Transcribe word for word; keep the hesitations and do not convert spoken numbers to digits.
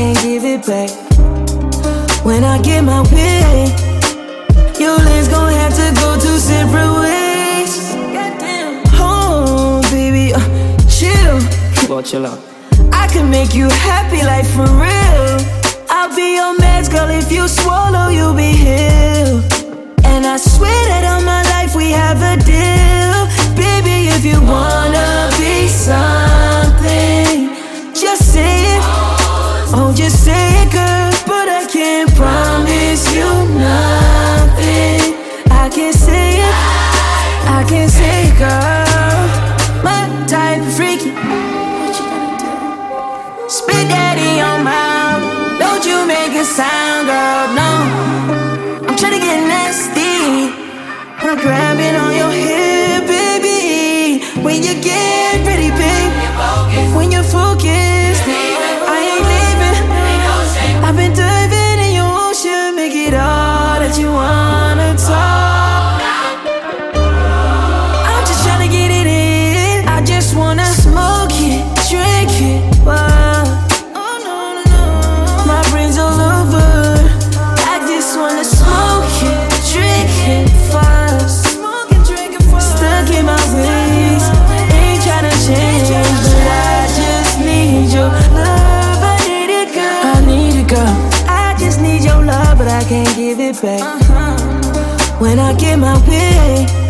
can't give it back. When I get my way, your legs gon' have to go two separate ways. Goddamn. Oh, baby, uh, chill. Go chill out. I can make you happy, like for real. I'll be your meds, girl. If you swallow, you'll be healed. And I swear that all my life we have a deal. Baby, if you wanna be something, just say it. Oh, just say it, girl. But I can't promise you nothing. I can't say it, I can't say it, girl. My type of freaky. What you gonna do? Spit that in your mouth. Don't you make a sound, girl, no. I'm tryna get nasty. I'm grabbing on your hip, baby. When you get ready, babe. When you're focused, I ain't leaving. I've been diving in your ocean. Make it all that you wanna talk. I'm just tryna get it in. I just wanna smoke it, drink it, wow. My brain's all over. I just wanna smoke it, drink it fast. Stuck in my ways, ain't tryna change, but I just need your love. I need it, girl. I need it, girl. I just need your love, but I can't give it back. When I get my way,